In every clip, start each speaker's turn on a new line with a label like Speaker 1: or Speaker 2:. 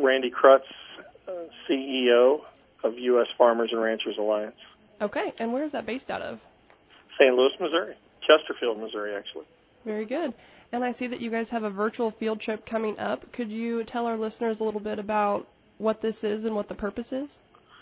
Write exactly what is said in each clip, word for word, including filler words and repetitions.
Speaker 1: Randy Krutz, uh, C E O of U S Farmers and Ranchers Alliance.
Speaker 2: Okay, and where is that based out of?
Speaker 1: Saint Louis, Missouri. Chesterfield, Missouri, actually.
Speaker 2: Very good. And I see that you guys have a virtual field trip coming up. Could you tell our listeners a little bit about what this is and what the purpose is?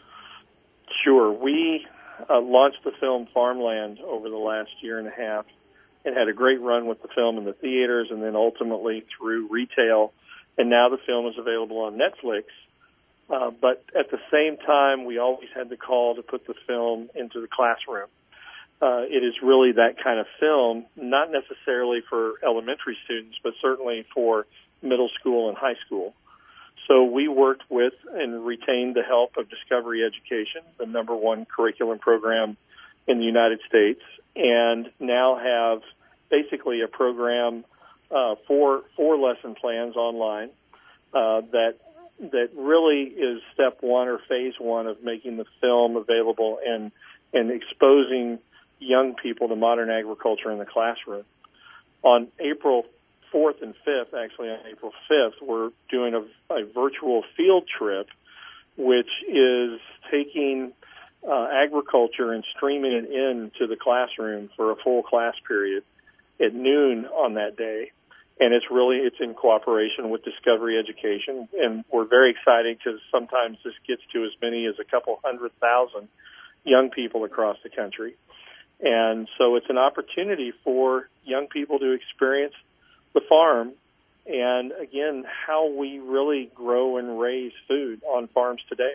Speaker 1: Sure. We uh, launched the film Farmland over the last year and a half and had a great run with the film in the theaters and then ultimately through retail. And now the film is available on Netflix. Uh, but at the same time, we always had the call to put the film into the classroom. Uh, it is really that kind of film, not necessarily for elementary students, but certainly for middle school and high school. So we worked with and retained the help of Discovery Education, the number one curriculum program in the United States, and now have basically a program, uh, four, four lesson plans online uh, that that really is step one or phase one of making the film available and and exposing young people to modern agriculture in the classroom. On April fourth and fifth, actually on April fifth, we're doing a, a virtual field trip, which is taking uh, agriculture and streaming it into the classroom for a full class period at noon on that day. And it's really, it's in cooperation with Discovery Education. And we're very excited because sometimes this gets to as many as a couple hundred thousand young people across the country. And so it's an opportunity for young people to experience the farm and, again, how we really grow and raise food on farms today.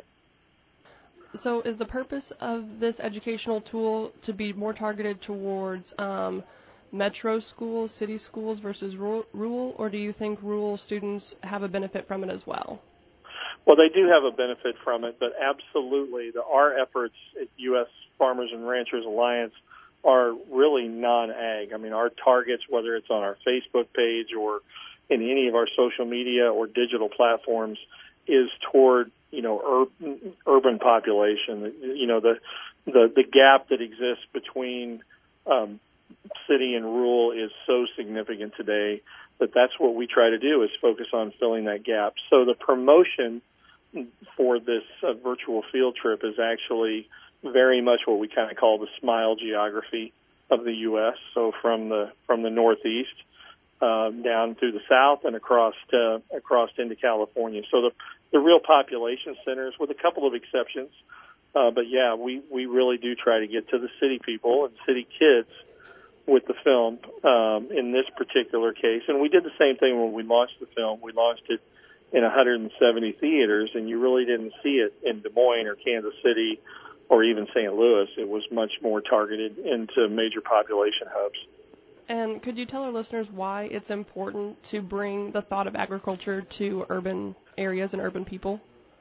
Speaker 2: So is the purpose of this educational tool to be more targeted towards um, metro schools, city schools versus rural, or do you think rural students have a benefit from it as well?
Speaker 1: Well, they do have a benefit from it, but absolutely, the, our efforts at U S Farmers and Ranchers Alliance are really non-ag. I mean, our targets, whether it's on our Facebook page or in any of our social media or digital platforms, is toward, you know, ur- urban population. You know, the the, the gap that exists between um, city and rural is so significant today that that's what we try to do is focus on filling that gap. So the promotion for this uh, virtual field trip is actually very much what we kind of call the smile geography of the U S. So from the from the Northeast uh, down through the South and across to, across into California. So the the real population centers, with a couple of exceptions, uh, but yeah, we we really do try to get to the city people and city kids with the film um, in this particular case. And we did the same thing when we launched the film. We launched it in one hundred seventy theaters, and you really didn't see it in Des Moines or Kansas City or even Saint Louis. It was much more targeted into major population hubs.
Speaker 2: And could you tell our listeners why it's important to bring the thought of agriculture to urban areas and urban people?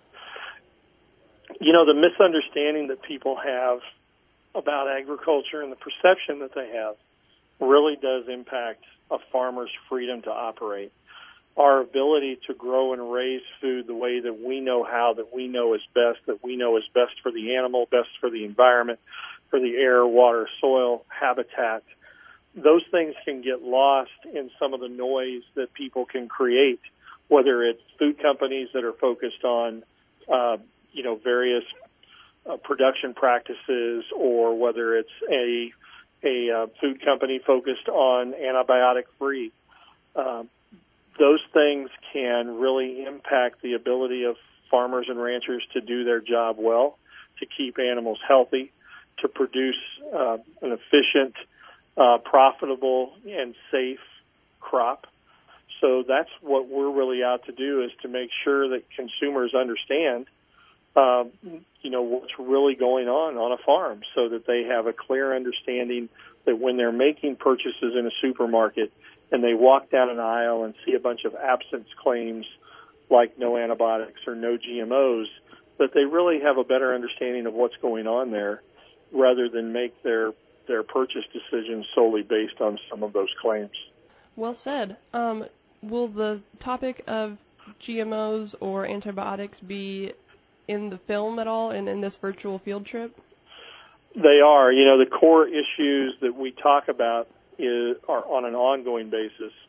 Speaker 1: You know, the misunderstanding that people have about agriculture and the perception that they have really does impact a farmer's freedom to operate. Our ability to grow and raise food the way that we know how, that we know is best, that we know is best for the animal, best for the environment, for the air, water, soil, habitat. Those things can get lost in some of the noise that people can create, whether it's food companies that are focused on, uh, you know, various uh, production practices, or whether it's a a uh, food company focused on antibiotic-free. Uh, those things can really impact the ability of farmers and ranchers to do their job well, to keep animals healthy, to produce uh, an efficient, uh, profitable, and safe crop. So that's what we're really out to do, is to make sure that consumers understand, uh, you know, what's really going on on a farm, so that they have a clear understanding that when they're making purchases in a supermarket and they walk down an aisle and see a bunch of absence claims like no antibiotics or no G M Os, that they really have a better understanding of what's going on there, rather than make their, their purchase decisions solely based on some of those claims.
Speaker 2: Well said. Um, will the topic of G M Os or antibiotics be in the film at all and in this virtual field trip?
Speaker 1: They are. You know, the core issues that we talk about is, are on an ongoing basis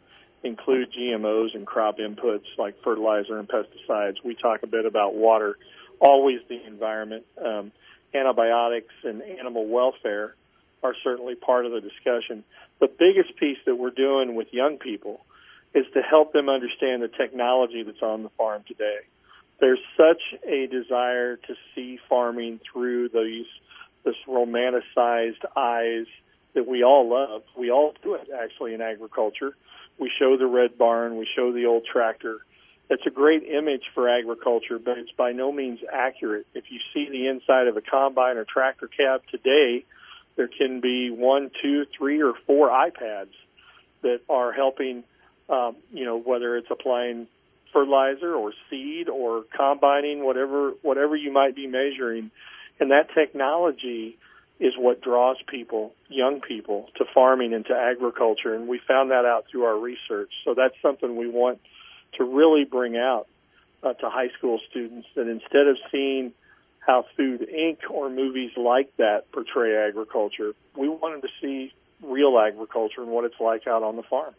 Speaker 1: include G M Os and crop inputs like fertilizer and pesticides. We talk a bit about water, always the environment. Um, antibiotics and animal welfare are certainly part of the discussion. The biggest piece that we're doing with young people is to help them understand the technology that's on the farm today. There's such a desire to see farming through these this romanticized eyes that we all love. We all do it, actually, in agriculture. We show the red barn. We show the old tractor. It's a great image for agriculture, but it's by no means accurate. If you see the inside of a combine or tractor cab today, there can be one, two, three, or four iPads that are helping, um, you know, whether it's applying fertilizer or seed or combining, whatever whatever you might be measuring. And that technology is what draws people, young people, to farming and to agriculture. And we found that out through our research. So that's something we want to really bring out uh, to high school students, that instead of seeing how Food Incorporated or movies like that portray agriculture, we wanted to see real agriculture and what it's like out on the farm.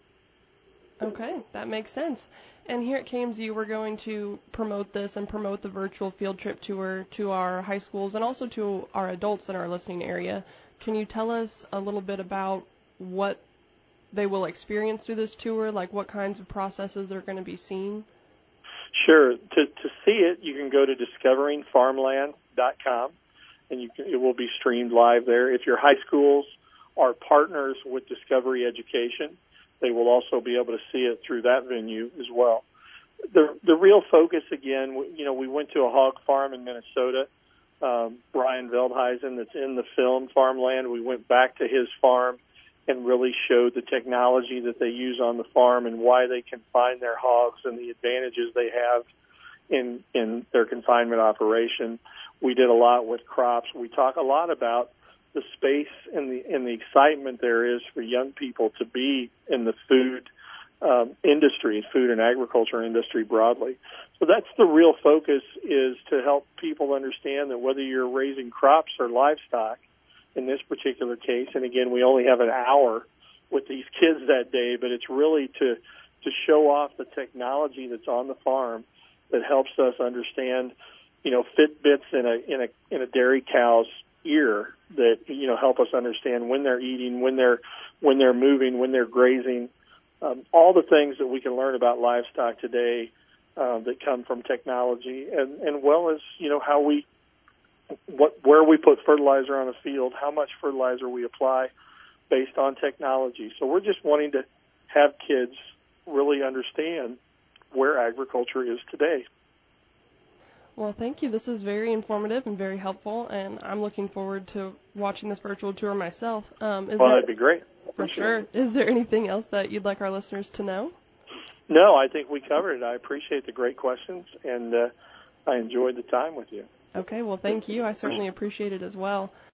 Speaker 2: Okay, that makes sense. And here at K M Z, we're going to promote this and promote the virtual field trip tour to our high schools and also to our adults in our listening area. Can you tell us a little bit about what they will experience through this tour, like what kinds of processes are going to be seen?
Speaker 1: Sure. To to see it, you can go to discovering farmland dot com, and you can, it will be streamed live there. If your high schools are partners with Discovery Education, they will also be able to see it through that venue as well. The the real focus, again, you know, we went to a hog farm in Minnesota. Um, Brian Veldhuizen, that's in the film Farmland, we went back to his farm and really showed the technology that they use on the farm and why they confine their hogs and the advantages they have in in their confinement operation. We did a lot with crops. We talk a lot about the space and the and the excitement there is for young people to be in the food um, industry, food and agriculture industry broadly. So that's the real focus, is to help people understand that whether you're raising crops or livestock, in this particular case, and again, we only have an hour with these kids that day, but it's really to to show off the technology that's on the farm that helps us understand, you know, Fitbits in a in a in a dairy cow's ear that, you know, help us understand when they're eating, when they're when they're moving, when they're grazing, um, all the things that we can learn about livestock today uh, that come from technology, and and well as, you know, how we what where we put fertilizer on the field, how much fertilizer we apply based on technology. So we're just wanting to have kids really understand where agriculture is today.
Speaker 2: Well, thank you. This is very informative and very helpful, and I'm looking forward to watching this virtual tour myself. Um, is
Speaker 1: well,
Speaker 2: there,
Speaker 1: that'd be great.
Speaker 2: For sure. It. Is there anything else that you'd like our listeners to know?
Speaker 1: No, I think we covered it. I appreciate the great questions, and uh, I enjoyed the time with you.
Speaker 2: Okay, well, thank you. I certainly appreciate it as well.